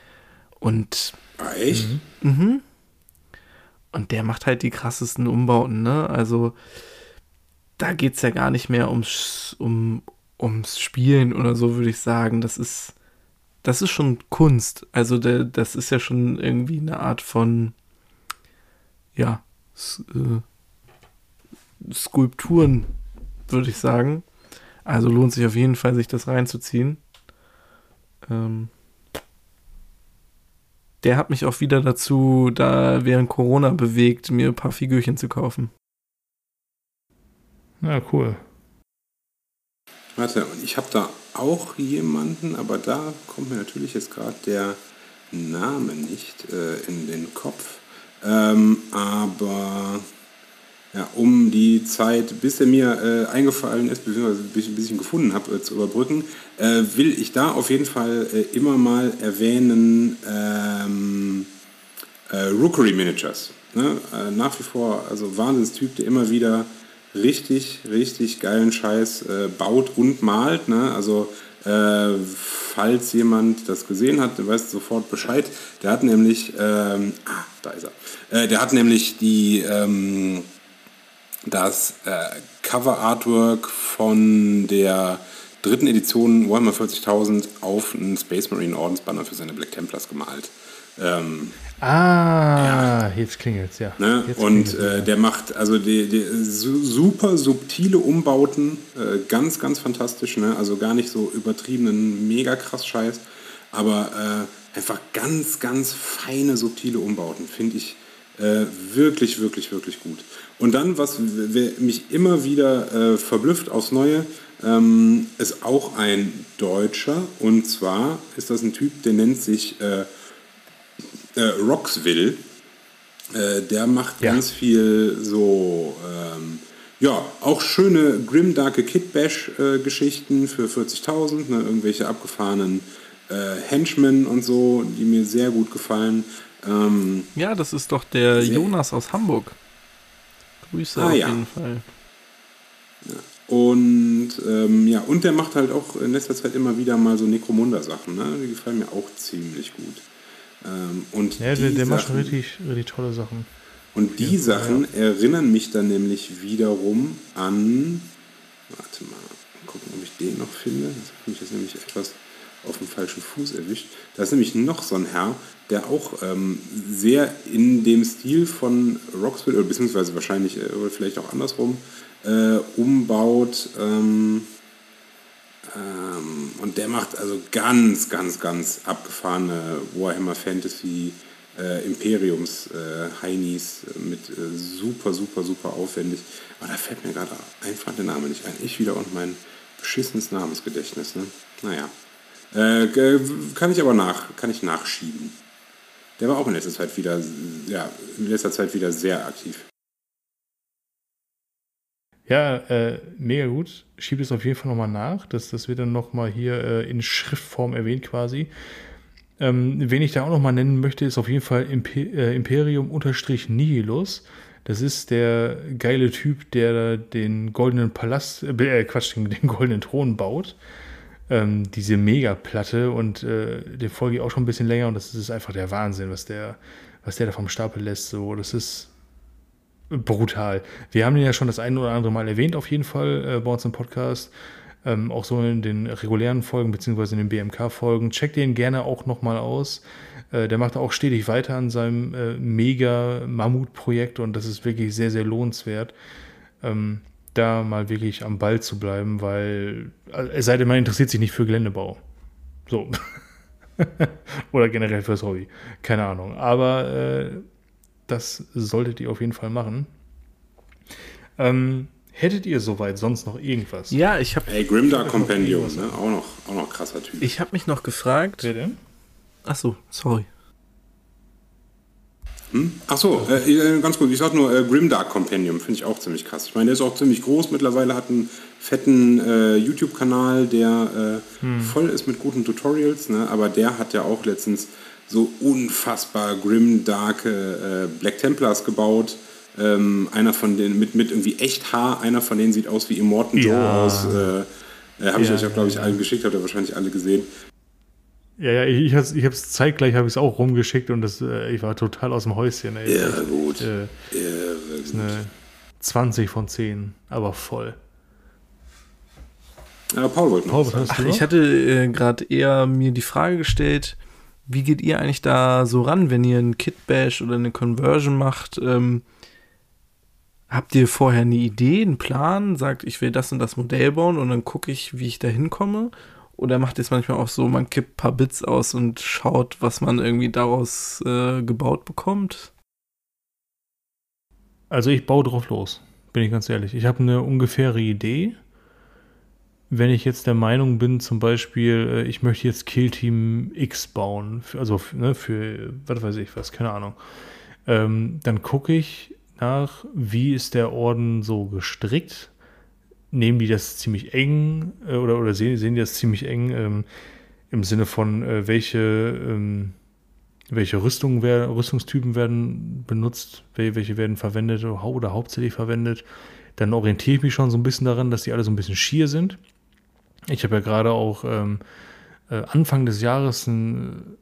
Und ah, echt? Mhm. Und der macht halt die krassesten Umbauten, ne? Also da geht es ja gar nicht mehr ums, um, ums Spielen oder so, würde ich sagen. Das ist, das ist schon Kunst. Also der, das ist ja schon irgendwie eine Art von, ja, S- äh, Skulpturen, würde ich sagen. Also lohnt sich auf jeden Fall, sich das reinzuziehen. Ähm, der hat mich auch wieder dazu, da während Corona bewegt, mir ein paar Figürchen zu kaufen. Ja, cool. Warte, und ich habe da auch jemanden, aber da kommt mir natürlich jetzt gerade der Name nicht äh, in den Kopf. Ähm, aber ja, um die Zeit, bis er mir äh, eingefallen ist, beziehungsweise bis, bis ich ihn gefunden habe, äh, zu überbrücken, äh, will ich da auf jeden Fall äh, immer mal erwähnen ähm, äh, Rookery Miniatures. Ne? Äh, nach wie vor, also Wahnsinnstyp, der immer wieder richtig, richtig geilen Scheiß äh, baut und malt. Ne? Also äh, falls jemand das gesehen hat, der weiß sofort Bescheid. Der hat nämlich, ähm, ah, da ist er, äh, der hat nämlich die ähm, das äh, Cover-Artwork von der dritten Edition Warhammer vierzigtausend auf einen Space Marine Ordensbanner für seine Black Templars gemalt. Ähm, ah, ja. Jetzt klingelt's, ja. Ne? Jetzt Und klingelt's, äh, ja. der macht also die, die su- super subtile Umbauten, äh, ganz, ganz fantastisch, ne? Also gar nicht so übertriebenen, mega krass Scheiß, aber äh, einfach ganz, ganz feine, subtile Umbauten, finde ich äh, wirklich, wirklich, wirklich gut. Und dann, was w- w- mich immer wieder äh, verblüfft aufs Neue, ähm, ist auch ein Deutscher, und zwar ist das ein Typ, der nennt sich äh, äh, Roxville. Äh, der macht Ja. ganz viel so, ähm, ja, auch schöne grimdarke Kit-Bash-Geschichten für vierzigtausend, ne, irgendwelche abgefahrenen äh, Henchmen und so, die mir sehr gut gefallen. Ähm, Ja, das ist doch der Sehr- Jonas aus Hamburg. Grüße Ah, auf ja. jeden Fall. und ähm, ja, und der macht halt auch in letzter Zeit immer wieder mal so Necromunda-Sachen, ne? Die gefallen mir auch ziemlich gut. Ähm, und Ja, der, die der macht schon Sachen- richtig, richtig tolle Sachen. Und die Sachen erinnern mich dann nämlich wiederum an, warte mal, gucken, ob ich den noch finde. Das hat mich jetzt nämlich etwas auf dem falschen Fuß erwischt. Da ist nämlich noch so ein Herr, der auch ähm, sehr in dem Stil von Roxville, oder beziehungsweise wahrscheinlich, äh, oder vielleicht auch andersrum, äh, umbaut. Ähm, ähm, und der macht also ganz, ganz, ganz abgefahrene Warhammer Fantasy äh, Imperiums äh, Heinis mit äh, super, super, super aufwendig. Aber da fällt mir gerade einfach der Name nicht ein. Ich wieder und mein beschissenes Namensgedächtnis. Ne? Naja. Äh, g- kann ich aber nach, kann ich nachschieben. Der war auch in letzter Zeit wieder, ja, in letzter Zeit wieder sehr aktiv. Ja, äh, mega gut. Schiebt es auf jeden Fall nochmal nach. Das, das wird dann nochmal hier äh, in Schriftform erwähnt quasi. Ähm, wen ich da auch nochmal nennen möchte, ist auf jeden Fall Impe- äh, Imperium-Nihilus. Das ist der geile Typ, der den goldenen Palast, äh, Quatsch, den, den goldenen Thron baut. Ähm, diese Megaplatte, und äh, den folge ich auch schon ein bisschen länger, und das ist einfach der Wahnsinn, was der, was der da vom Stapel lässt. So, das ist brutal. Wir haben den ja schon das eine oder andere Mal erwähnt, auf jeden Fall äh, bei uns im Podcast. Ähm, auch so in den regulären Folgen, beziehungsweise in den B M K-Folgen. Checkt den gerne auch nochmal aus. Äh, der macht auch stetig weiter an seinem äh, Mega-Mammut-Projekt, und das ist wirklich sehr, sehr lohnenswert, ähm, da mal wirklich am Ball zu bleiben, weil, also, es sei denn, man interessiert sich nicht für Geländebau. So. Oder generell fürs Hobby. Keine Ahnung. Aber äh, das solltet ihr auf jeden Fall machen. Ähm, hättet ihr soweit sonst noch irgendwas? Ja, ich habe Ey, Grimdark noch Compendium, irgendwas ne? Auch noch, auch noch krasser Typ. ich hab mich noch gefragt. Wer denn? Ach so, sorry. Hm? Ach so, äh, äh, ganz gut. Ich sag nur, äh, Grimdark Compendium finde ich auch ziemlich krass. Ich meine, der ist auch ziemlich groß mittlerweile, hat einen fetten äh, YouTube-Kanal, der äh, hm. voll ist mit guten Tutorials, ne? Aber der hat ja auch letztens so unfassbar grimdarke äh, Black Templars gebaut. Ähm, einer von denen mit, mit irgendwie echt Haar, einer von denen sieht aus wie Immortan Joe Ja. aus. Äh, äh, habe ich Ja, euch auch, glaube ich, ja, ja. allen geschickt, habt ihr wahrscheinlich alle gesehen. Ja, ja, ich, ich hab's, ich hab's zeitgleich, habe ich es auch rumgeschickt, und das, äh, ich war total aus dem Häuschen. Ey. Irre gut. Äh, Irre ist gut. eine zwanzig von zehn, aber voll. Ja, Paul wollte noch Paul, was was sagen. hast du Ach, ich noch? hatte äh, gerade eher mir die Frage gestellt, wie geht ihr eigentlich da so ran, wenn ihr einen Kit-Bash oder eine Conversion macht? Ähm, habt ihr vorher eine Idee, einen Plan, sagt, ich will das und das Modell bauen, und dann gucke ich, wie ich da hinkomme? Oder macht ihr es manchmal auch so, man kippt ein paar Bits aus und schaut, was man irgendwie daraus äh, gebaut bekommt? Also ich baue drauf los, bin ich ganz ehrlich. Ich habe eine ungefähre Idee. Wenn ich jetzt der Meinung bin, zum Beispiel, äh, ich möchte jetzt Killteam X bauen, für, also f- ne, für, was weiß ich was, keine Ahnung, ähm, dann gucke ich nach, wie ist der Orden so gestrickt. Nehmen die das ziemlich eng äh, oder, oder sehen, sehen die das ziemlich eng ähm, im Sinne von, äh, welche, ähm, welche Rüstungen wer, Rüstungstypen werden benutzt, wel- welche werden verwendet oder, hau- oder hauptsächlich verwendet. Dann orientiere ich mich schon so ein bisschen daran, dass die alle so ein bisschen schier sind. Ich habe ja gerade auch ähm, äh, Anfang des Jahres ein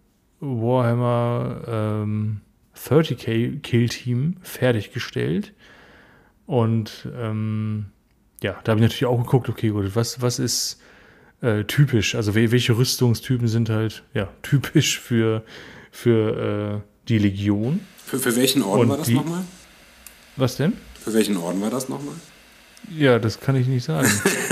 Warhammer ähm, dreißig K Kill Team fertiggestellt. Und ähm, ja, da habe ich natürlich auch geguckt, okay, gut, was, was ist äh, typisch? Also welche Rüstungstypen sind halt ja typisch für, für äh, die Legion? Für, für welchen Orden Und war das die- nochmal? Was denn? Für welchen Orden war das nochmal? Ja, das kann ich nicht sagen.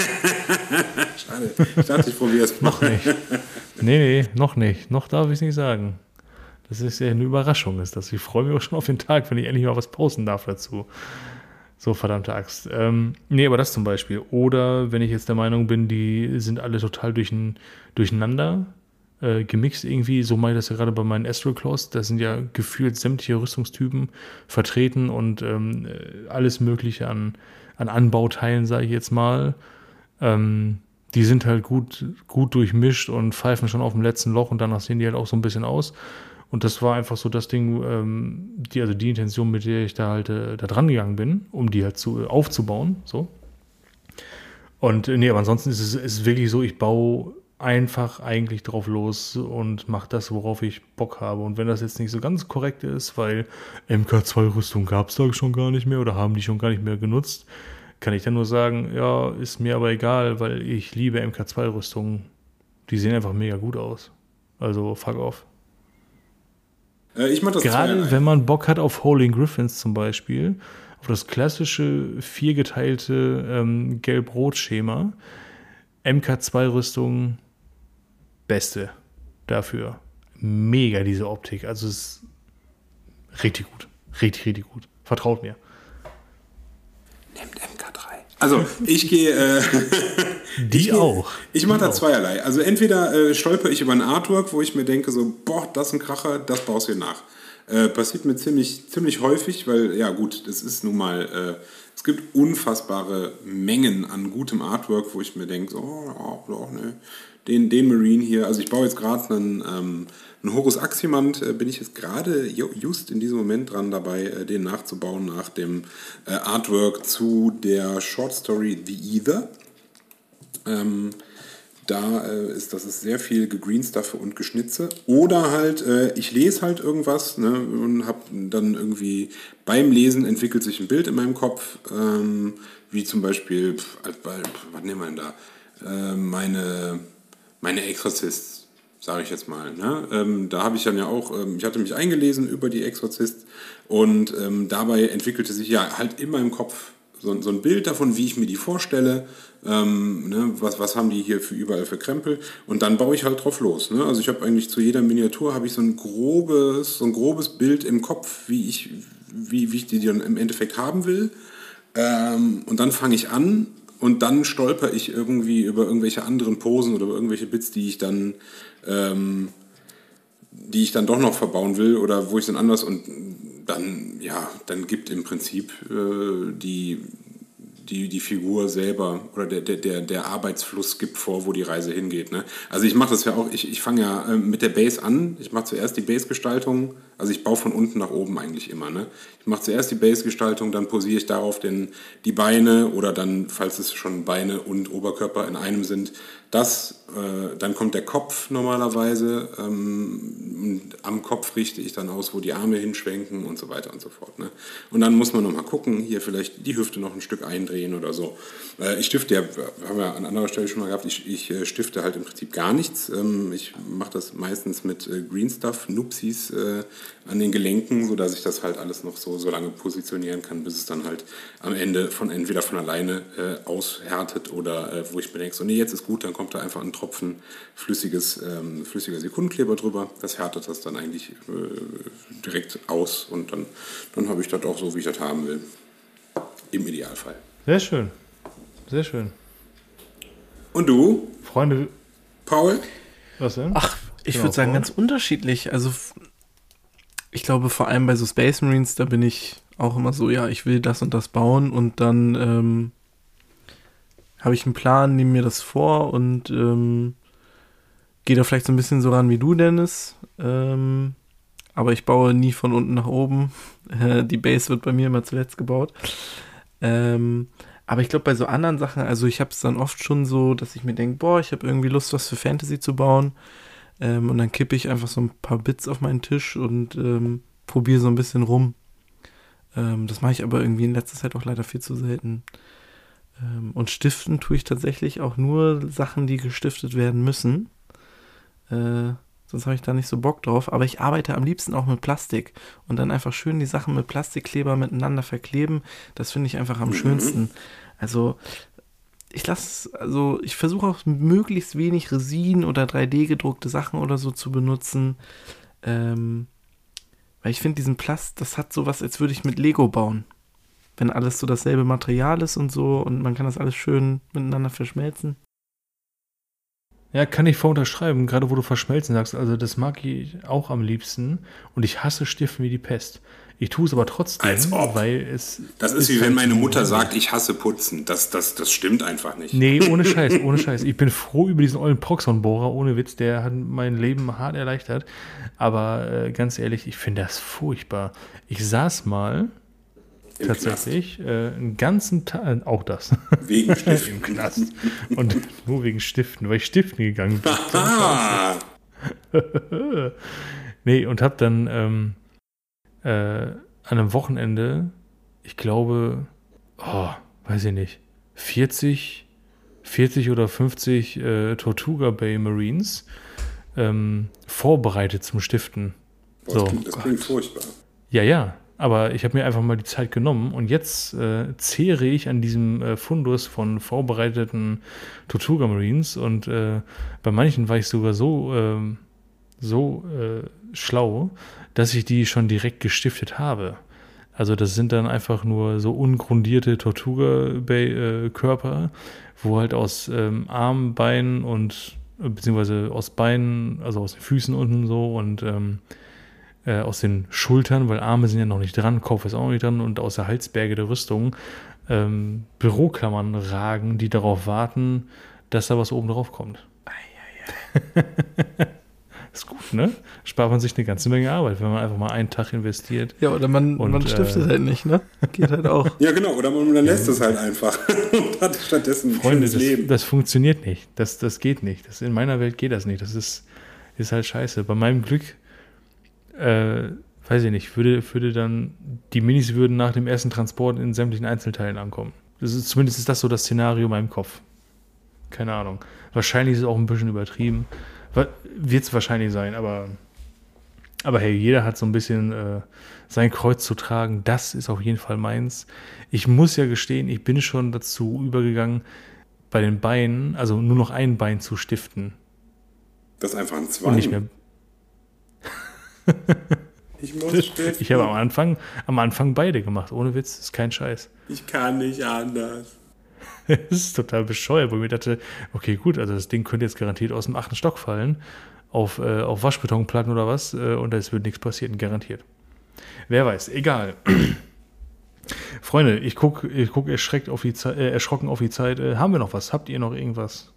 Schade. Ich dachte, ich probiere es Noch nicht. Nee, nee, noch nicht. Noch darf ich es nicht sagen. Das ist ja eine Überraschung, ist das. Ich freue mich auch schon auf den Tag, wenn ich endlich mal was posten darf dazu. So, verdammte Axt. Ähm, nee, aber das zum Beispiel. Oder wenn ich jetzt der Meinung bin, die sind alle total durchen, durcheinander äh, gemixt irgendwie, so mache ich das ja gerade bei meinen Astral Claws. Da sind ja gefühlt sämtliche Rüstungstypen vertreten und ähm, äh, alles Mögliche an, an Anbauteilen, sage ich jetzt mal. Ähm, die sind halt gut, gut durchmischt und pfeifen schon auf dem letzten Loch und danach sehen die halt auch so ein bisschen aus. Und das war einfach so das Ding, ähm, die, also die Intention, mit der ich da halt äh, da dran gegangen bin, um die halt zu, äh, aufzubauen. So. Und äh, nee, aber ansonsten ist es ist wirklich so, ich baue einfach eigentlich drauf los und mache das, worauf ich Bock habe. Und wenn das jetzt nicht so ganz korrekt ist, weil M K zwei Rüstung gab es da schon gar nicht mehr oder haben die schon gar nicht mehr genutzt, kann ich dann nur sagen, ja, ist mir aber egal, weil ich liebe M K zwei Rüstungen. Die sehen einfach mega gut aus. Also fuck off. Äh, ich mach das Gerade zweierlei. wenn man Bock hat auf Howling Griffins zum Beispiel, auf das klassische viergeteilte ähm, Gelb-Rot-Schema, M K zwei Rüstung, beste dafür. Mega diese Optik, also es ist richtig gut, richtig, richtig gut. Vertraut mir. Nehmt M K drei. Also, ich gehe... Äh, Die ich geh, auch. Ich mache Die da auch. zweierlei. Also entweder äh, stolper ich über ein Artwork, wo ich mir denke, so, boah, das ist ein Kracher, das baust du dir nach. Äh, passiert mir ziemlich, ziemlich häufig, weil, ja gut, das ist nun mal... Äh, es gibt unfassbare Mengen an gutem Artwork, wo ich mir denke, so, oh, oh, ne, den, den Marine hier, also ich baue jetzt gerade einen, ähm, einen Horus Aximand, äh, bin ich jetzt gerade ju- just in diesem Moment dran dabei, äh, den nachzubauen nach dem äh, Artwork zu der Short Story The Ether. Ähm, da äh, ist das ist sehr viel Gegreenstuffe und Geschnitze. Oder halt, äh, ich lese halt irgendwas, ne, und habe dann irgendwie beim Lesen entwickelt sich ein Bild in meinem Kopf, ähm, wie zum Beispiel, pf, was nehmen wir denn da? Äh, meine, meine Exorcist, sage ich jetzt mal. Ne? Ähm, da habe ich dann ja auch, ähm, ich hatte mich eingelesen über die Exorzist und ähm, dabei entwickelte sich ja halt in meinem Kopf so, so ein Bild davon, wie ich mir die vorstelle, ähm, ne? was, was haben die hier für überall für Krempel und dann baue ich halt drauf los. Ne? Also ich habe eigentlich zu jeder Miniatur habe ich so ein grobes, so ein grobes Bild im Kopf, wie ich, wie, wie ich die dann im Endeffekt haben will. Ähm, und dann fange ich an und dann stolper ich irgendwie über irgendwelche anderen Posen oder über irgendwelche Bits, die ich dann ähm, die ich dann doch noch verbauen will oder wo ich dann anders und dann, ja, dann gibt im Prinzip äh, die, die, die Figur selber oder der, der, der Arbeitsfluss gibt vor, wo die Reise hingeht. Ne? Also ich mache das ja auch, ich, ich fange ja äh, mit der Base an, ich mache zuerst die Base-Gestaltung, also ich baue von unten nach oben eigentlich immer. Ne? Ich mache zuerst die Base-Gestaltung, dann posiere ich darauf den, die Beine oder dann, falls es schon Beine und Oberkörper in einem sind, das, äh, dann kommt der Kopf normalerweise, ähm, und am Kopf richte ich dann aus, wo die Arme hinschwenken und so weiter und so fort. Ne? Und dann muss man nochmal gucken, hier vielleicht die Hüfte noch ein Stück eindrehen oder so. Äh, ich stifte ja, haben wir an anderer Stelle schon mal gehabt, ich, ich äh, stifte halt im Prinzip gar nichts. Ähm, ich mache das meistens mit äh, Green Stuff, Nupsis äh, an den Gelenken, sodass ich das halt alles noch so, so lange positionieren kann, bis es dann halt am Ende von entweder von alleine äh, aushärtet oder äh, wo ich mir denke, so nee, jetzt ist gut, dann kommt da einfach ein Tropfen flüssiges, ähm, flüssiger Sekundenkleber drüber. Das härtet das dann eigentlich äh, direkt aus und dann, dann habe ich das auch so, wie ich das haben will. Im Idealfall. Sehr schön. Sehr schön. Und du, Freunde, Paul? was denn? Ach, ich Genau, würde sagen, Paul. ganz unterschiedlich. Also, f- ich glaube, vor allem bei so Space Marines, da bin ich auch immer so, ja, ich will das und das bauen und dann ähm, habe ich einen Plan, nehme mir das vor und ähm, gehe da vielleicht so ein bisschen so ran wie du, Dennis. Ähm, aber ich baue nie von unten nach oben. Äh, die Base wird bei mir immer zuletzt gebaut. Ähm, aber ich glaube, bei so anderen Sachen, also ich habe es dann oft schon so, dass ich mir denke, boah, ich habe irgendwie Lust, was für Fantasy zu bauen. Ähm, und dann kippe ich einfach so ein paar Bits auf meinen Tisch und ähm, probiere so ein bisschen rum. Ähm, das mache ich aber irgendwie in letzter Zeit auch leider viel zu selten. Ähm, und stiften tue ich tatsächlich auch nur Sachen, die gestiftet werden müssen. Äh, sonst habe ich da nicht so Bock drauf. Aber ich arbeite am liebsten auch mit Plastik. Und dann einfach schön die Sachen mit Plastikkleber miteinander verkleben. Das finde ich einfach am mhm. schönsten. Also ich lasse, also ich versuche auch möglichst wenig Resin oder drei D gedruckte Sachen oder so zu benutzen. Ähm, weil ich finde diesen Plast, das hat sowas, als würde ich mit Lego bauen. Wenn alles so dasselbe Material ist und so und man kann das alles schön miteinander verschmelzen. Ja, kann ich voll unterschreiben, gerade wo du verschmelzen sagst. Also das mag ich auch am liebsten und ich hasse Stiften wie die Pest. Ich tue es aber trotzdem, Als ob. weil es... Das ist, ist wie wenn meine Mutter sagt, ich hasse Putzen. Das, das, das stimmt einfach nicht. Nee, ohne Scheiß, ohne Scheiß. Ich bin froh über diesen ollen Proxon-Bohrer, ohne Witz. Der hat mein Leben hart erleichtert. Aber äh, ganz ehrlich, ich finde das furchtbar. Ich saß mal Im tatsächlich äh, einen ganzen Tag, auch das. Wegen Stiften. Im Knast. Und nur wegen Stiften, weil ich stiften gegangen bin. Nee, und hab dann... Ähm, Äh, an einem Wochenende, ich glaube, oh, weiß ich nicht, vierzig, vierzig oder fünfzig äh, Tortuga Bay Marines ähm, vorbereitet zum Stiften. Boah, so. Das klingt, das klingt furchtbar. Ja, ja, aber ich habe mir einfach mal die Zeit genommen und jetzt äh, zehre ich an diesem äh, Fundus von vorbereiteten Tortuga Marines und äh, bei manchen war ich sogar so, äh, so äh, schlau, dass ich die schon direkt gestiftet habe. Also das sind dann einfach nur so ungrundierte Tortuga-Körper, wo halt aus ähm, Armen, Beinen und beziehungsweise aus Beinen, also aus den Füßen unten so und ähm, äh, aus den Schultern, weil Arme sind ja noch nicht dran, Kopf ist auch noch nicht dran und aus der Halsberge der Rüstung ähm, Büroklammern ragen, die darauf warten, dass da was oben drauf kommt. Ei, ei, ei. Ist gut, ne? Spart man sich eine ganze Menge Arbeit, wenn man einfach mal einen Tag investiert. Ja, oder man, und, man stiftet äh, halt nicht, ne? Geht halt auch. Ja, genau, oder man, man lässt es halt einfach und hat stattdessen ein Freunde, schönes das, Leben. Das funktioniert nicht. Das, das geht nicht. Das, in meiner Welt geht das nicht. Das ist, ist halt scheiße. Bei meinem Glück, äh, weiß ich nicht, würde, würde dann, die Minis würden nach dem ersten Transport in sämtlichen Einzelteilen ankommen. Das ist, zumindest ist das so das Szenario in meinem Kopf. Keine Ahnung. Wahrscheinlich ist es auch ein bisschen übertrieben. Wird es wahrscheinlich sein, aber, aber hey, jeder hat so ein bisschen äh, sein Kreuz zu tragen. Das ist auf jeden Fall meins. Ich muss ja gestehen, ich bin schon dazu übergegangen, bei den Beinen, also nur noch ein Bein zu stiften. Das ist einfach ein Zwang. Und nicht mehr. Ich muss stiften. Ich habe am Anfang, am Anfang beide gemacht, ohne Witz, ist kein Scheiß. Ich kann nicht anders. Das ist total bescheuert, wo ich mir dachte, okay, gut, also das Ding könnte jetzt garantiert aus dem achten Stock fallen, auf, äh, auf Waschbetonplatten oder was, äh, und es wird nichts passieren, garantiert. Wer weiß, egal. Freunde, ich gucke ich guck erschreckt auf die Zeit, äh, erschrocken auf die Zeit. Äh, haben wir noch was? Habt ihr noch irgendwas?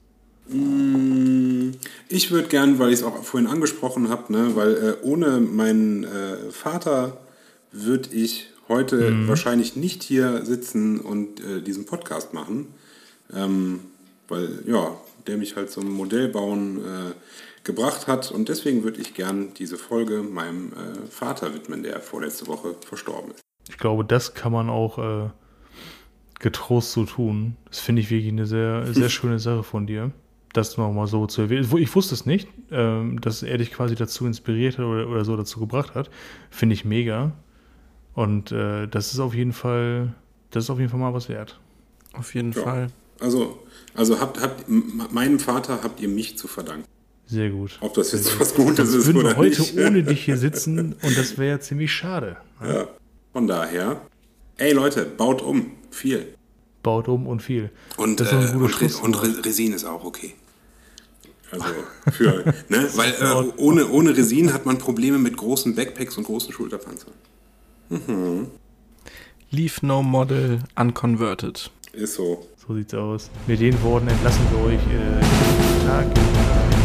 Ich würde gern, weil ich es auch vorhin angesprochen habe, ne, weil äh, ohne meinen äh, Vater würde ich heute mhm. wahrscheinlich nicht hier sitzen und äh, diesen Podcast machen, ähm, weil ja, der mich halt zum Modellbauen äh, gebracht hat und deswegen würde ich gern diese Folge meinem äh, Vater widmen, der vorletzte Woche verstorben ist. Ich glaube, das kann man auch äh, getrost so tun. Das finde ich wirklich eine sehr, sehr schöne Sache von dir, das nochmal so zu erwähnen. Ich wusste es nicht, ähm, dass er dich quasi dazu inspiriert hat oder, oder so dazu gebracht hat. Finde ich mega. Und äh, das ist auf jeden Fall, das ist auf jeden Fall mal was wert. Auf jeden ja. Fall. Also, also habt, habt, meinem Vater habt ihr mich zu verdanken. Sehr gut. Ob das jetzt was Gutes ist oder oder nicht. Würden wir heute ohne dich hier sitzen und das wäre ja ziemlich schade. Ja. Ja. Von daher, ey Leute, baut um. Viel. Baut um und viel. Und, das ist ein äh, guter und, Schluss, und Resin ist auch okay. Also, für, ne? Weil äh, ohne, ohne Resin hat man Probleme mit großen Backpacks und großen Schulterpanzern. Mhm. Leave no model unconverted. Ist so. So sieht's aus. Mit den Worten entlassen wir euch äh, den Tag.